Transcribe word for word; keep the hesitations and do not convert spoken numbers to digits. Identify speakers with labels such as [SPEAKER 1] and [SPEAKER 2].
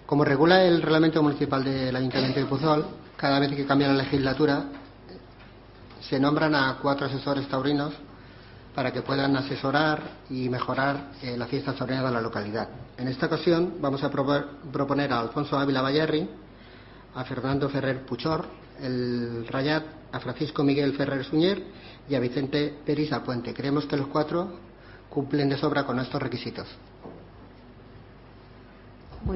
[SPEAKER 1] Como regula el reglamento municipal del Ayuntamiento de Puzol, cada vez que cambia la legislatura se nombran a cuatro asesores taurinos para que puedan asesorar y mejorar eh, la fiesta taurina de la localidad. En esta ocasión vamos a proponer a Alfonso Ávila Bayarri, a Fernando Ferrer Puchor, el Rayat, a Francisco Miguel Ferrer Suñer y a Vicente Peris Alpuente. Creemos que los cuatro cumplen de sobra con estos requisitos.